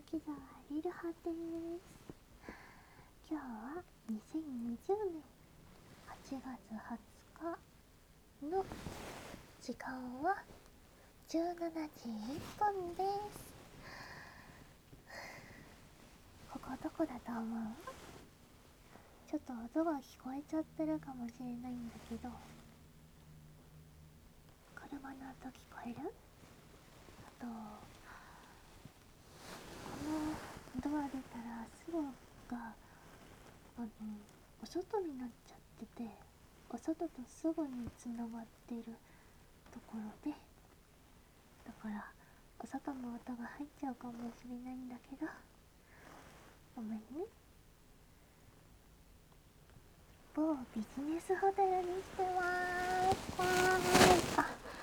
滝沢リルハです。今日は2020年8月20日の時間は17時1分です。ここどこだと思う？ちょっと音が聞こえちゃってるかもしれないんだけど、車の音聞こえる？あとこのドア出たらすぐがお外になっちゃってて、お外とすぐにつながっているところで、だからお外の音が入っちゃうかもしれないんだけど、ごめんね。某ビジネスホテルにしてまーす。わーい。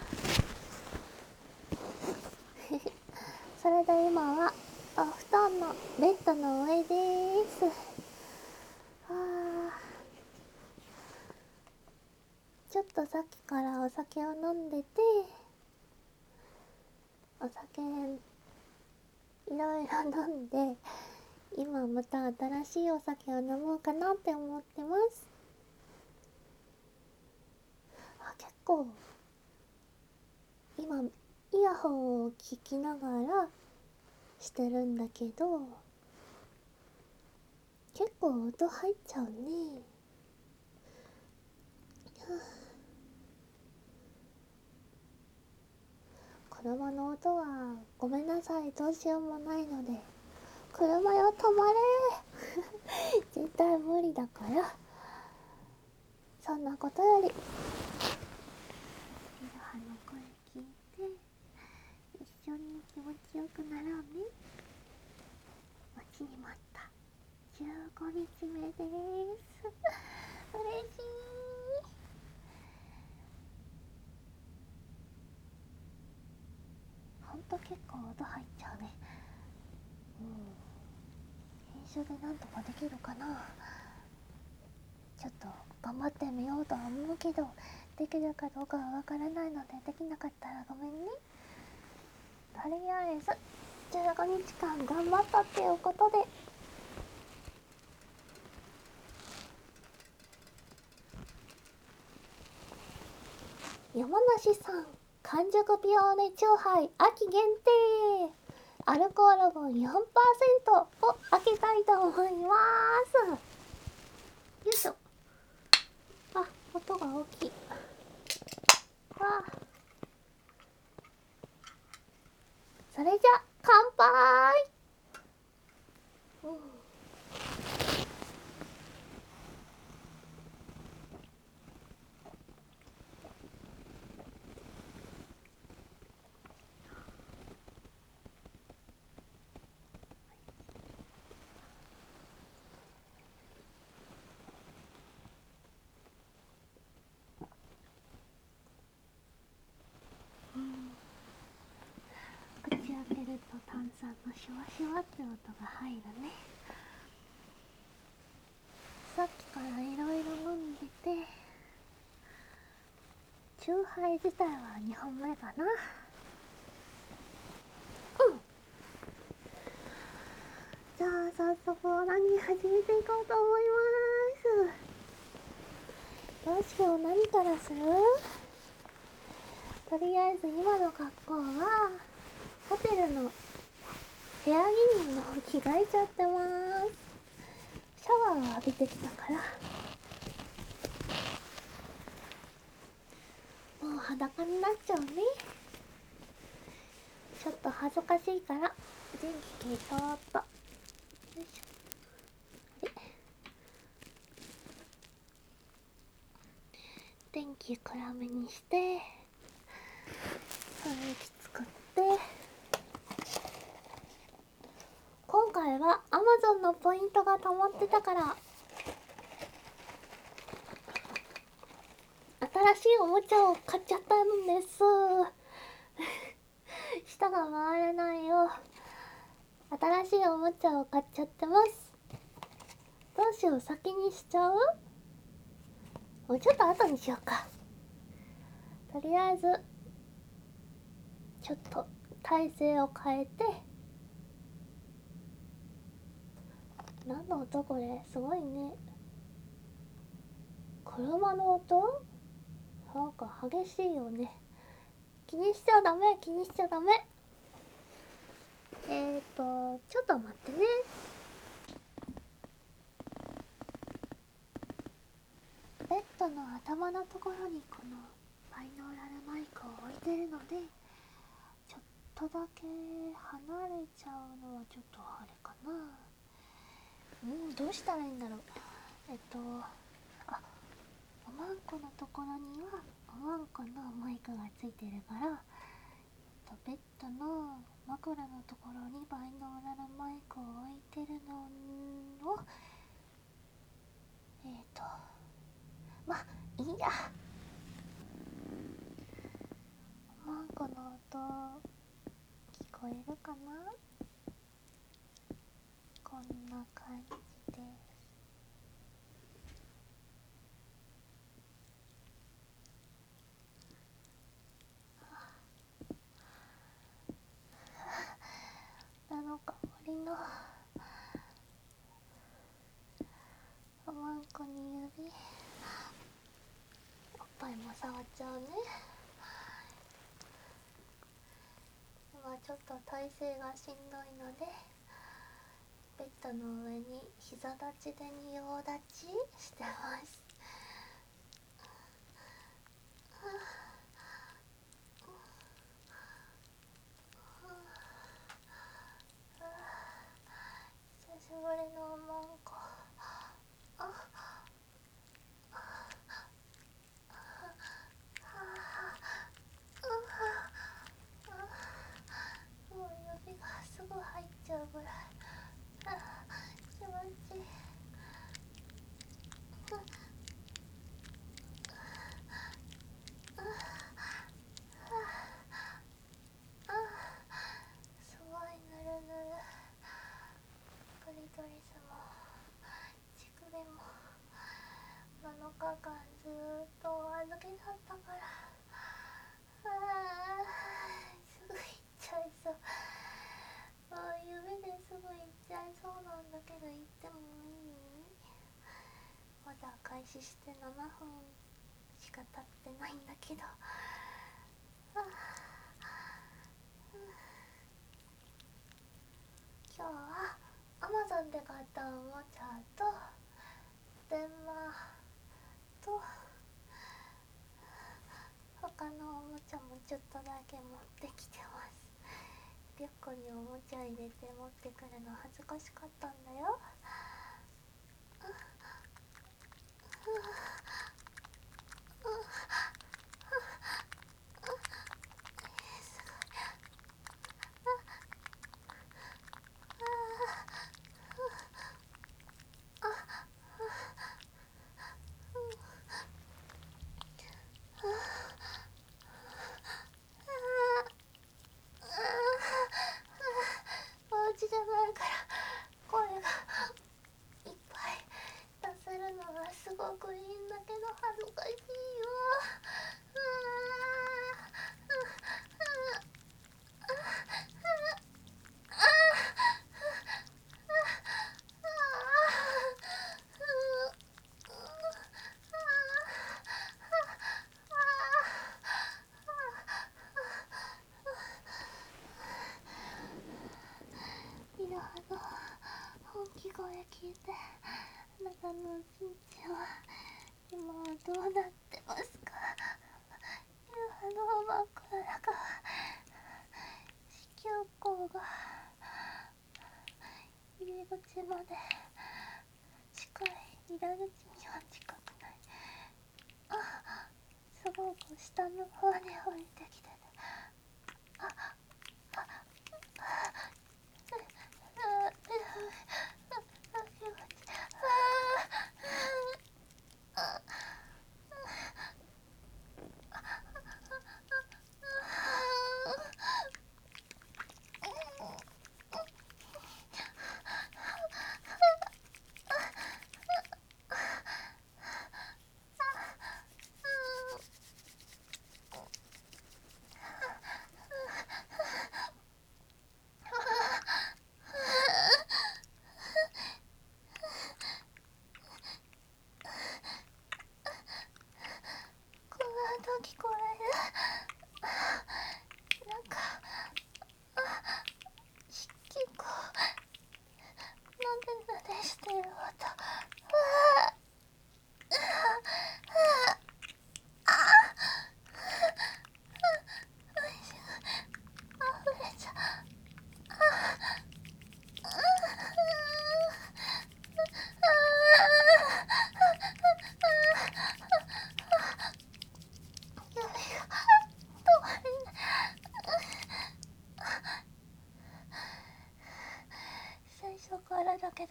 それで今はお布団のベッドの上でーす。ちょっとさっきからお酒を飲んでて、お酒いろいろ飲んで、今また新しいお酒を飲もうかなって思ってます。結構今イヤホンを聞きながらしてるんだけど、結構音入っちゃうね。車の音はごめんなさい、どうしようもないので、車よ止まれ絶対無理だから、そんなことよりリルハの声聞いて一緒に気持ちよくなろうね。待ちに待った15日目です嬉しい。ほんと結構音入っちゃうね。編集でなんとかできるかな。ちょっと頑張ってみようとは思うけど、できるかどうかはわからないので、できなかったらごめんね。とりあえず15日間頑張ったっていうことで、山梨産完熟ピオーネチューハイ秋限定、アルコール分 4% を開けたいと思います。よいしょ。あ、音が大きい。わあ、それじゃ乾杯。口開けると炭酸のシュワシュワって音が入るね。さっきからいろいろ飲んでて、チューハイ自体は2本目かな。じゃあ早速オナニー始めていこうと思います。どうしよう、何からする？とりあえず今の格好はホテルの部屋着にも着替えちゃってます。シャワーを浴びてきたからもう裸になっちゃうね。ちょっと恥ずかしいから電気消そうっと。よいしょ。電気暗めにして雰囲気作って、今回は Amazon のポイントが溜まってたから新しいおもちゃを買っちゃったんです舌が回らないよ。新しいおもちゃを買っちゃってます。どうしよう、先にしちゃう？もうちょっと後にしようか。とりあえずちょっと体勢を変えて何の音これ、すごいね。車の音なんか激しいよね。気にしちゃダメ、気にしちゃダメ。ちょっと待ってね。ベッドの頭のところにこのバイノーラルマイクを置いてるので、ちょっとだけ離れちゃうのはちょっとあれかな。どうしたらいいんだろう。あ、おまんこのところにはおまんこのマイクがついてるから、ベッドの枕のところにバイノーラルマイクを置いてるのをまあいいや。おまんこの音聞こえるかな。こんな感じです。の香りのおまんこに指、おっぱいも触っちゃうね。今ちょっと体勢がしんどいので、ベッドの上に膝立ちで仁王立ちしてます。久しぶりのおまんこ。もう指がすぐ入っちゃうぐらい気持ちいい。すごいぬるぬる。クリトリスも乳首も7日間ずっと預けだったから、すぐ行っちゃいそう。指ですぐ行っちゃいそうなんだけど、行ってもいい？まだ開始して7分しか経ってないんだけど、今日は Amazon で買ったおもちゃと電話と他のおもちゃもちょっとだけ持ってきてます。リュックにおもちゃ入れて持ってくるの恥ずかしかったんだよ。お家じゃないから声がいっぱい出せるのがすごくいいんだけど恥ずかしいよ。いろはの本気声聞いて、あなたの心情は今はどうなってますか？いろはのおまんこの中は子宮口が入り口まで近い、裏口には近くない。すごく下の方に降りてきてる。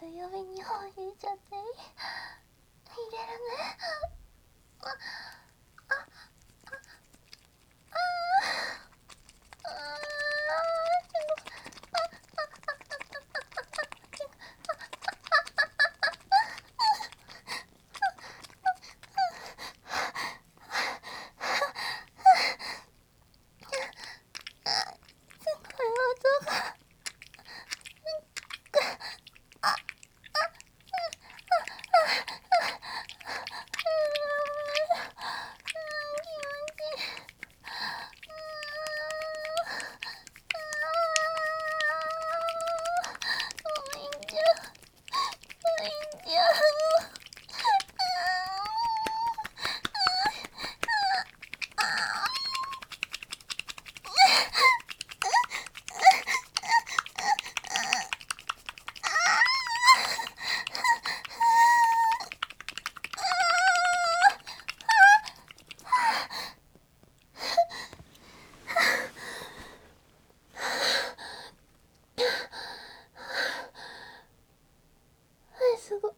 指2本入れちゃっていい？入れるね。あすごい。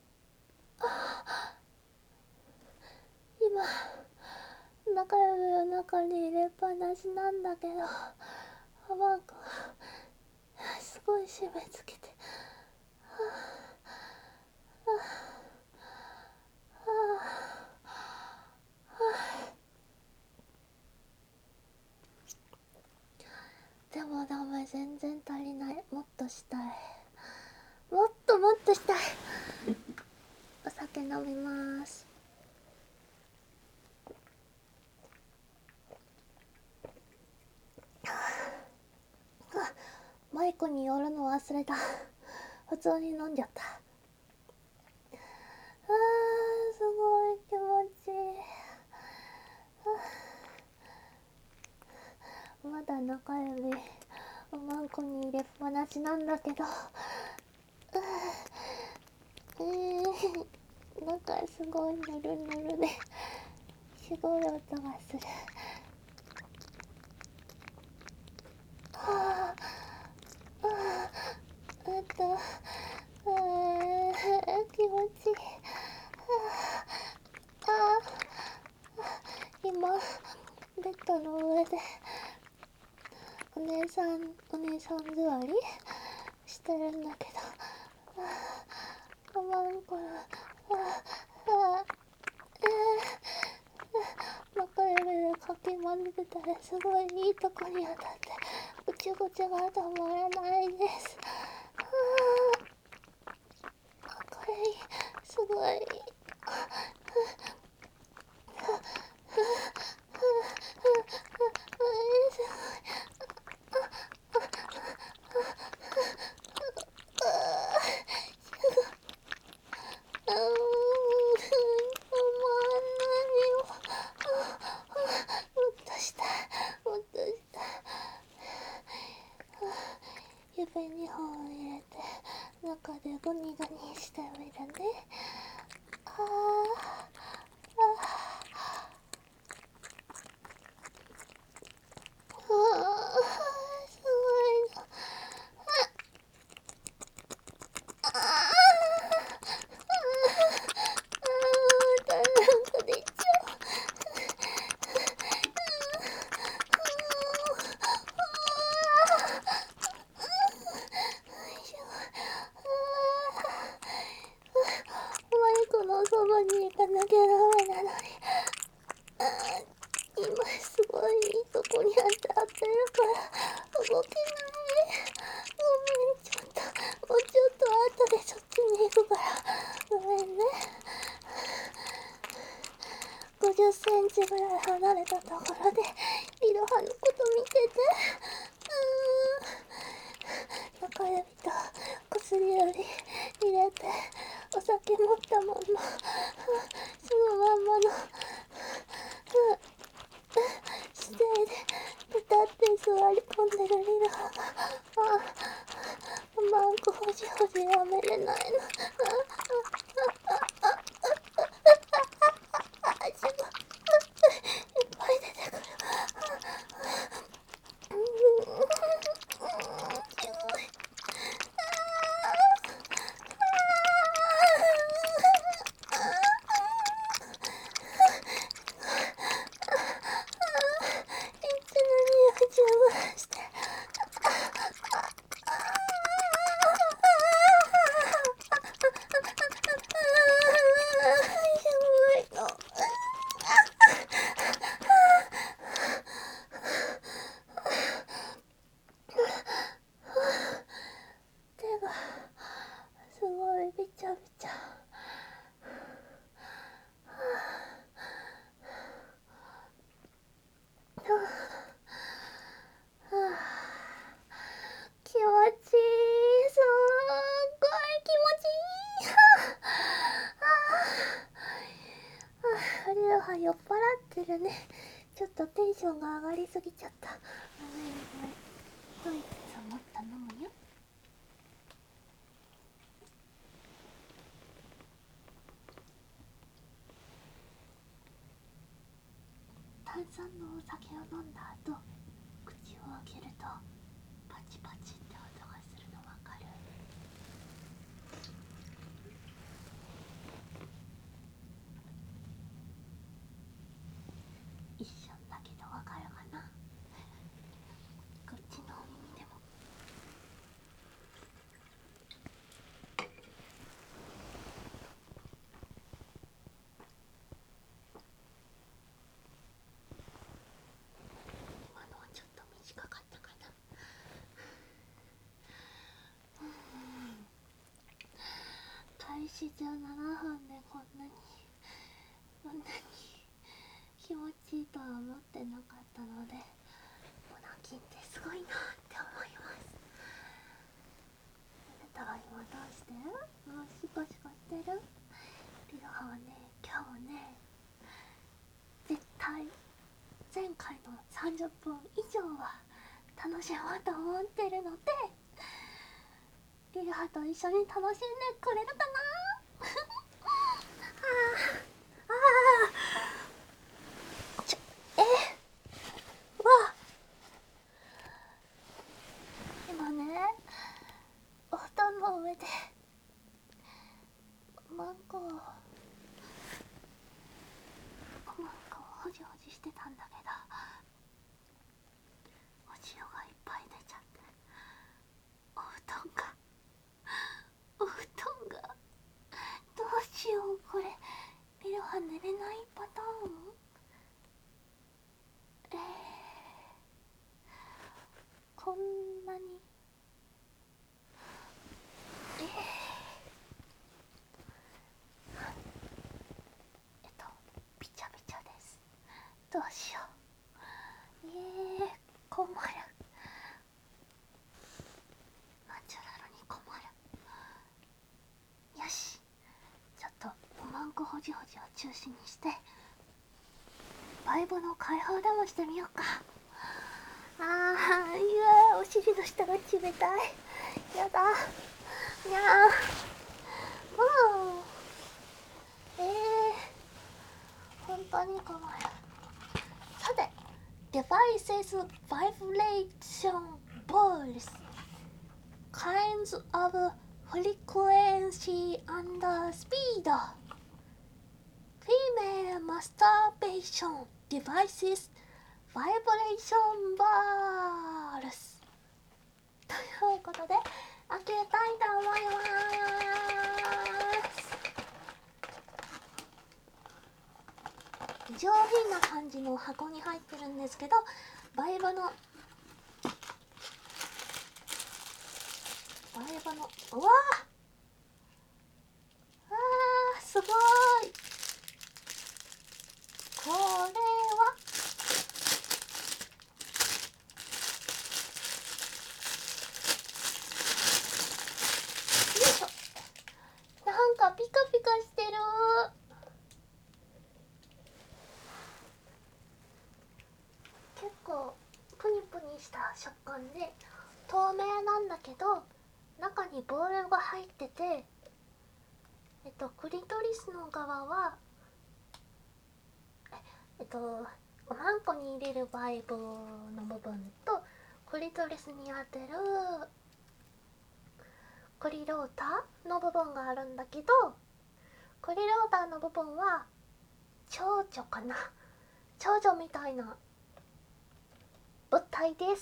今中指の中に入れっぱなしなんだけど、マンコがすごい締め付けて、でもダメ、全然足りない。もっとしたい、もっとしたい。お酒飲みます。マイクに寄るの忘れた。普通に飲んじゃった。すごい気持ちいい。まだ中指おまんこに入れっぱなしなんだけど、なんかすごいぬるぬるですごい音がする。気持ちいい。今ベッドの上でお姉さん座りしてるんだけど、マンコの中指でかき混ぜてたらすごいいいとこに当たってぐちゅぐちゅが止まらないです。これすごい。指2本入れて中でゴニゴニしてみるね。すごいの。なんか出ちゃう。マイクのそばに行かなきゃダメなのに、今すごいいいとこに当たってるから動けない。ごめん、もうちょっと後でそっちに行くからごめんね。50センチぐらい離れたところでリロハのこと見てて、中指と薬指入れてお酒持ったまんま、そのまんまの姿勢でペタって座り込んでるリロハが、マンコほじほじやめれないの。すごいいっぱい出てくる。すごい。 めんね、ちょっとテンションが上がりすぎちゃった。ごめんごめん。ドイツもっと飲むよ。炭酸のお酒を飲んだ後、口を開けるとパチパチって音がするのわかる？一瞬だけどわかるかな？こっちのお耳でも。今のはちょっと短かったかな。開始17分でこんなに気持ちいいとは思ってなかったので、モナキンってすごいなって思います。あなたは今どうしてる？もうシコシコしてる？リロハはね、今日ね、絶対前回の30分以上は楽しもうと思ってるので、リロハと一緒に楽しんでくれるかな？わ、今ね、お布団の上でマンコをほじほじしてたんだけど、お塩がいっぱい出ちゃって、お布団がどうしよう。これリロハ寝れないパターン？こんなにびちゃびちゃです。どうしよう。困る。ナチュラルに困る。よし、ちょっとおまんこほじほじを中心にしてバイブの解放でもしてみようか。お尻の下が冷たい。やだ。にゃー。もう本当に困る。さて、Devices Vibration Balls Kinds of Frequency and Speed Female Masturbation Devices Vibration Balls ということで開けたいと思います。上品な感じの箱に入ってるんですけど、バイブのうわー、すごい。これはよいしょ。なんかピカピカしてる。結構プニプニした食感で透明なんだけど、中にボールが入ってて、クリトリスの側はおまんこに入れるバイブの部分とクリトリスに当てるクリローターの部分があるんだけど、クリローターの部分は蝶々かな、蝶々みたいな物体です。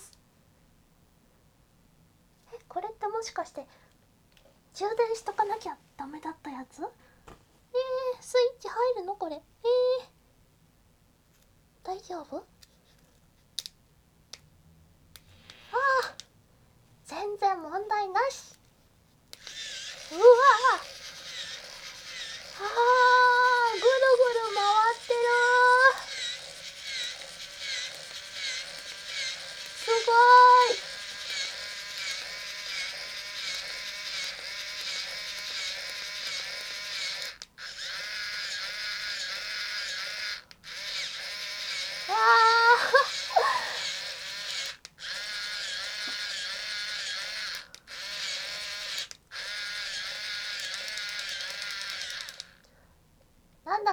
これってもしかして充電しとかなきゃダメだったやつ？スイッチ入るのこれ？大丈夫？全然問題なし。うわぐるぐる回ってる。すごい。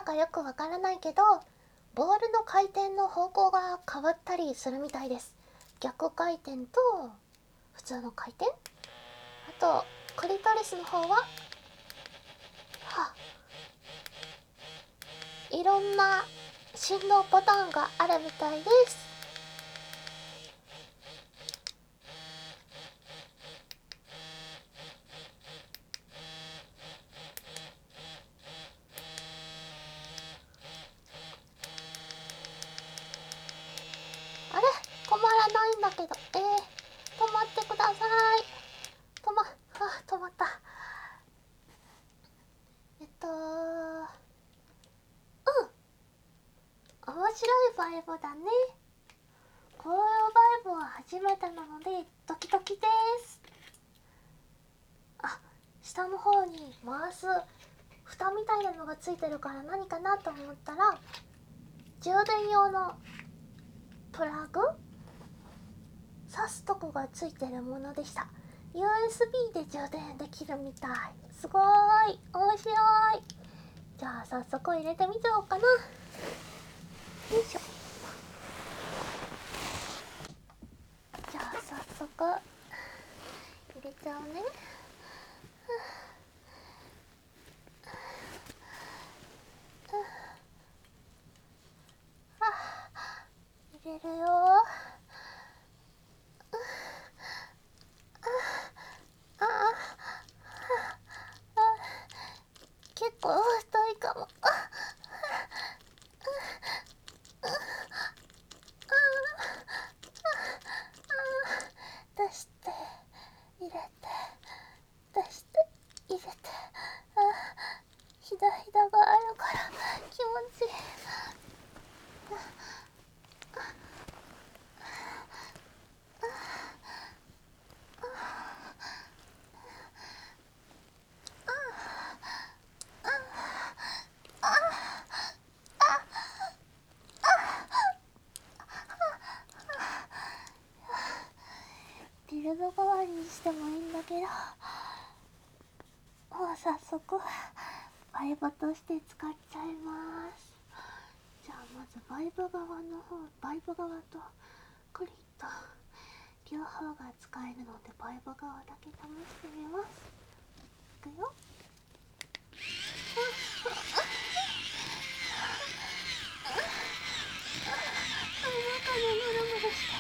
かよくわからないけど、ボールの回転の方向が変わったりするみたいです。逆回転と普通の回転、あとクリトリスの方はいろんな振動パターンがあるみたいです。あれ、止まらないんだけど、止まってください。止まった。面白いバイブだね。こういうバイブは初めてなのでドキドキです。下の方に回す蓋みたいなのがついてるから何かなと思ったら、充電用のプラグ、挿すとこがついてるものでした。 USB で充電できるみたい。すごーい、面白い。じゃあ早速入れてみちゃおうかな。よいしょ。じゃあ早速入れちゃうね。入れるよ。結構太いかも。出して入れて、出して入れて、ひだひだがあるから気持ちいい。ディルド代わりにしてもいいんだけど、もう早速バイブとして使っちゃいます。じゃあまずバイブ側とクリと両方が使えるので、バイブ側だけ試してみます。いくよ。中でムルムルして、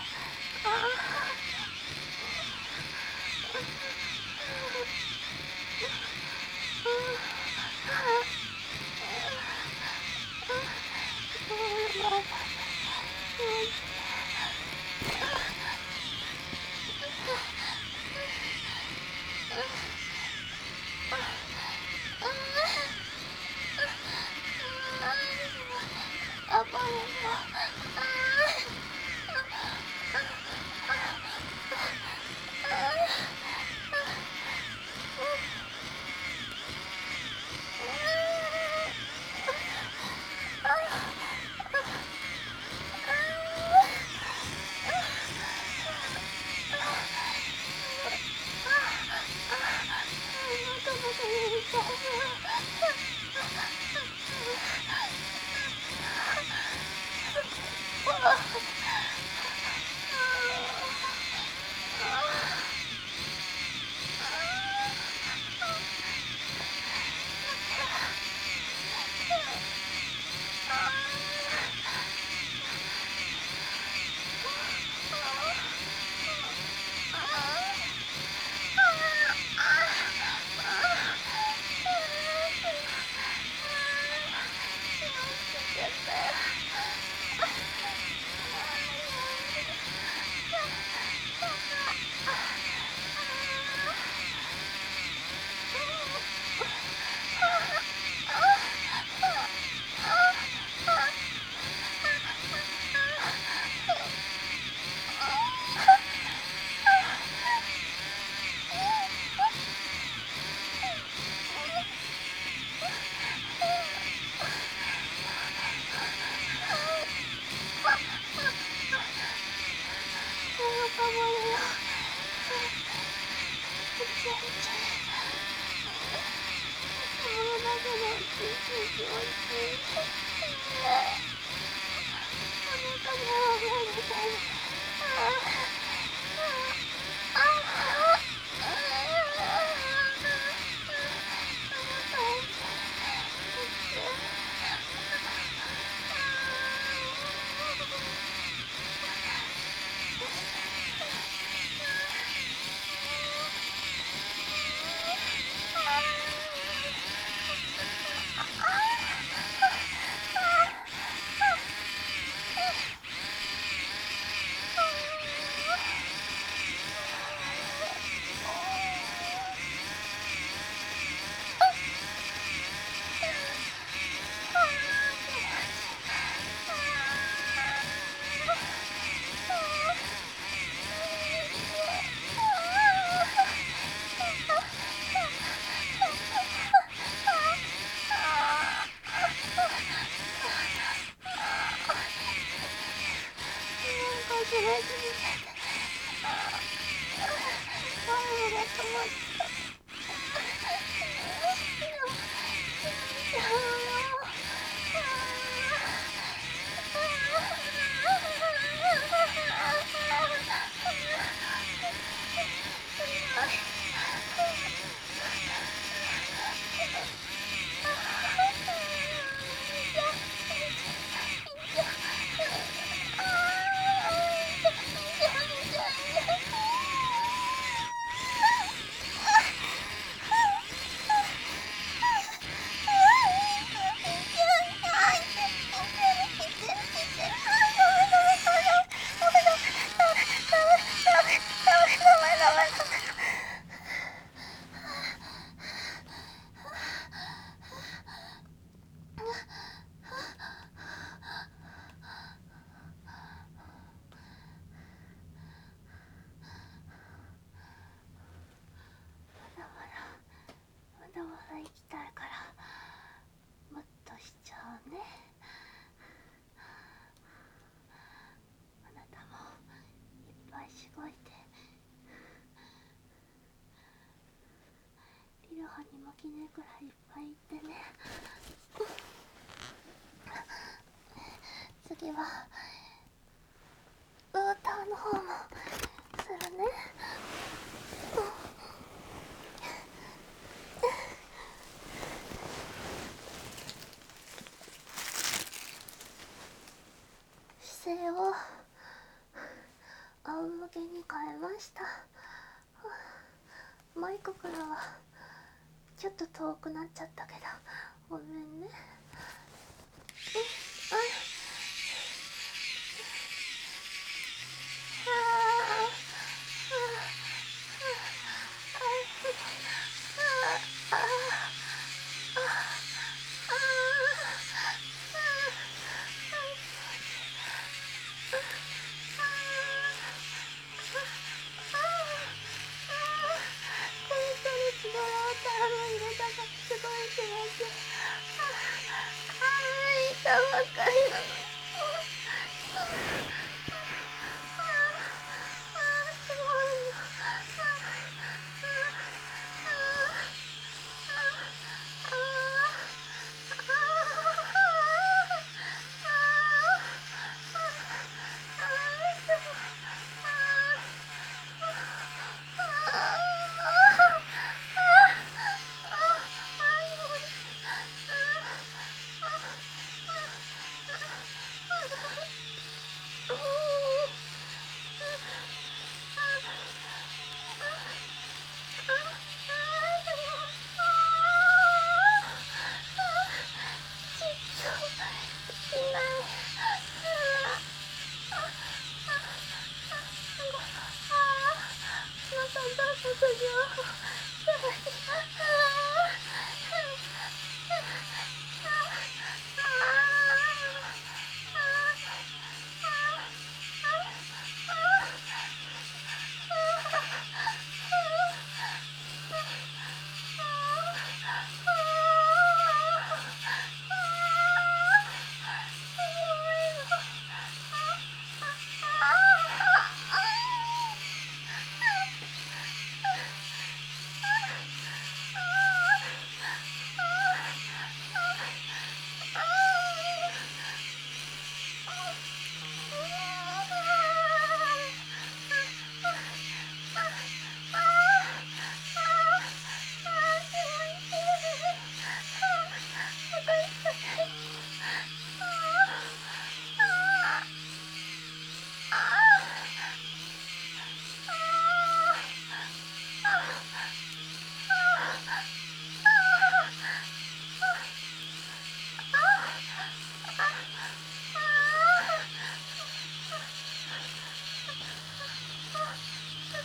気持ちいい。 行きたいからもっとしちゃうね。あなたもいっぱいしごいて、リロハにもきねくらいいっぱい行ってね。次はウーターの方もするね。姿勢を仰向けに変えました。マイクからはちょっと遠くなっちゃったけどごめんね。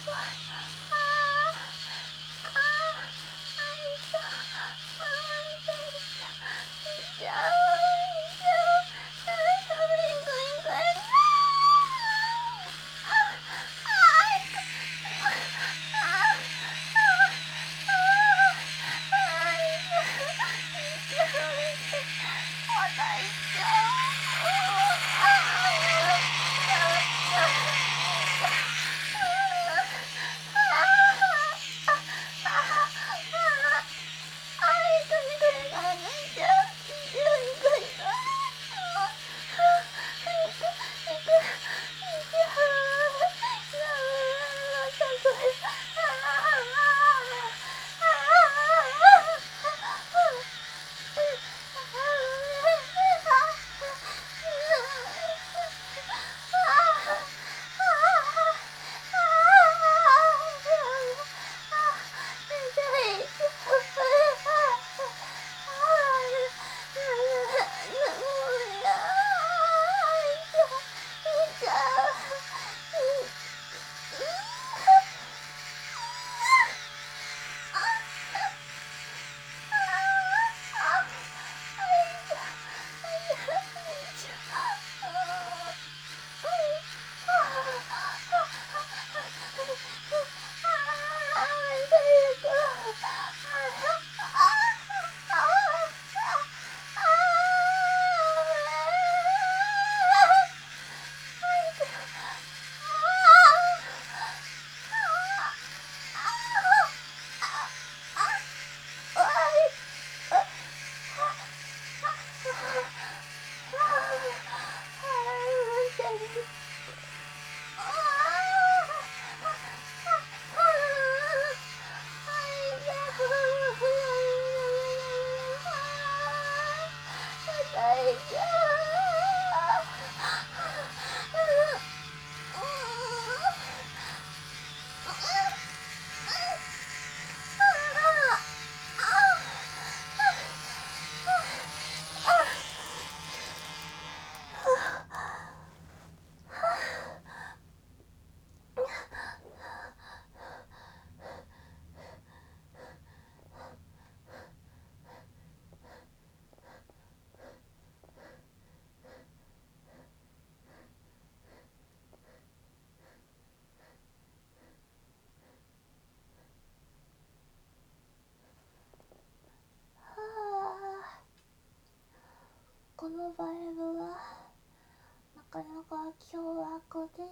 このバイブはなかなか凶悪です。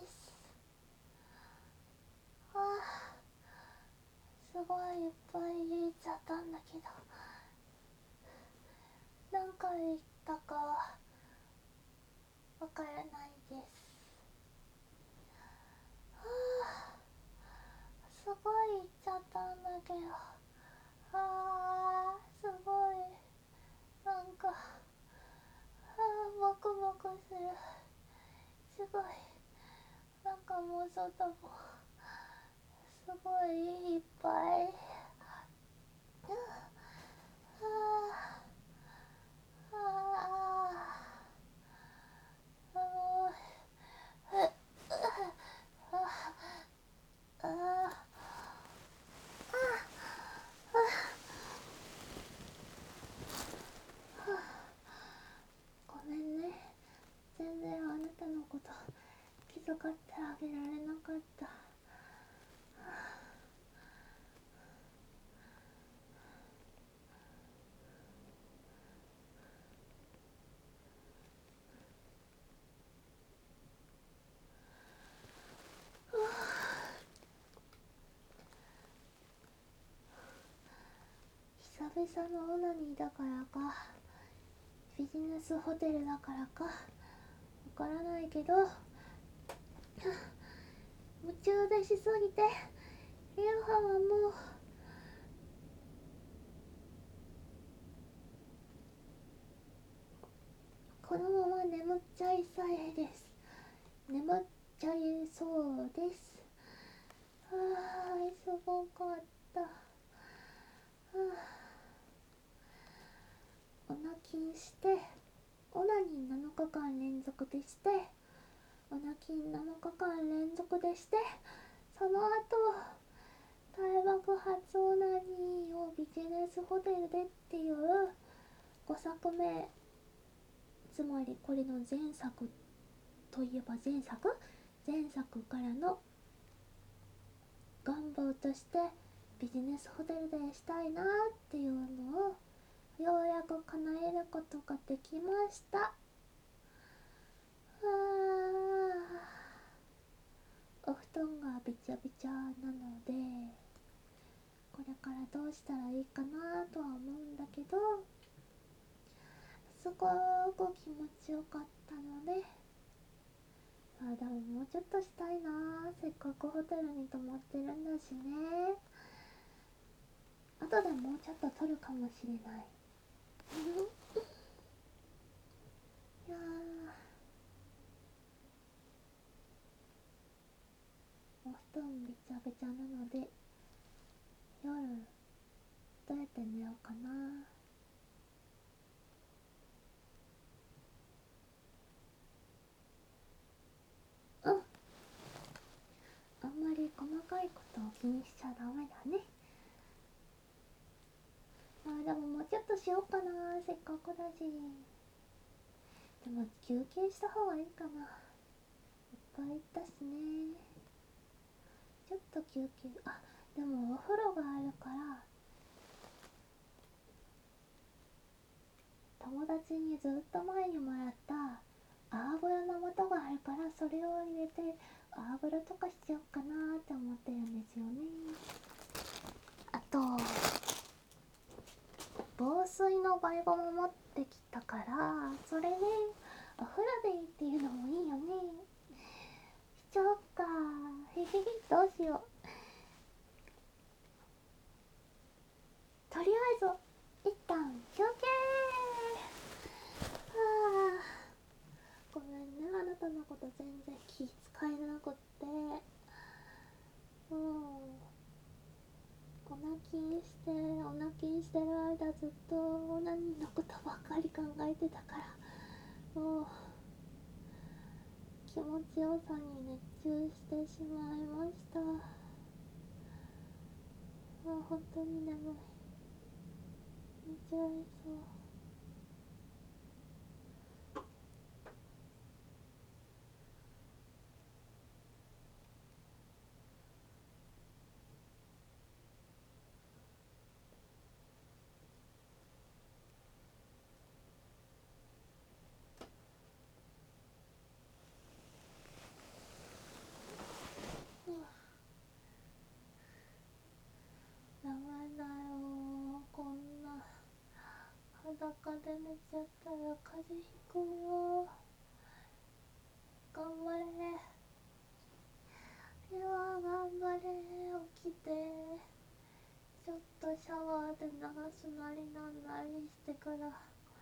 すごいいっぱい入れちゃったんだけど、何回言ったかはわからないです。すごい言っちゃったんだけど、すごいなんかボクボクする。すごいなんかもう外もすごいいっぱい。ごめんね、全然あなたのこと気遣ってあげられなかった。久々のオナニーだからか、ビジネスホテルだからかわからないけど、夢中でしすぎて夕飯はもうこのまま眠っちゃいそうです。眠っちゃいそうです。すごかった。オナキンして、オナニー7日間連続でして、オナキン7日間連続でして、その後スホテルでっていう5作目、つまりこれの前作といえば前作からの願望としてビジネスホテルでしたいなっていうのをようやく叶えることができました。お布団がびちゃびちゃなのでこれからどうしたらいいかなとは思うんだけど、すごく気持ちよかったので、でももうちょっとしたいな、せっかくホテルに泊まってるんだしね。あとでもうちょっと撮るかもしれないいやお布団びちゃびちゃなので夜どうやって寝ようかな。あんまり細かいことを気にしちゃダメだね。でももうちょっとしようかな、せっかくだし。でも休憩した方がいいかな、いっぱい行ったしね。ちょっと休憩、でもお風呂があるから友達にずっと前にもらった泡風呂の素があるから、それを入れて泡風呂とかしちゃおうかなって思ってるんですよね。あと防水のバイボも持ってきたから、それねお風呂でいいっていうのもいいよね。しちゃおっか、へへへ、どうしよう。とりあえず一旦休憩。ごめんね、あなたのこと全然気遣えなくって。お泣きしてる間ずっと何のことばかり考えてたから、もう気持ちよさに熱中してしまいました。本当に眠い、寝ちゃいそう。ダメだよ、こんな裸で寝ちゃったら風邪ひくよ。頑張れ、頑張れ、起きてちょっとシャワーで流すなりなんなりしてから、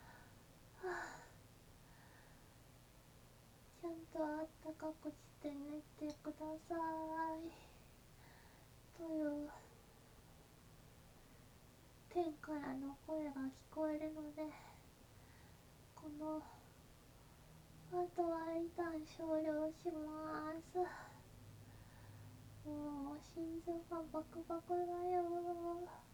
ちゃんとあったかくして寝てくださいという天からの声が聞こえるので、このあとは一旦終了します。もう心臓がバクバクだよ。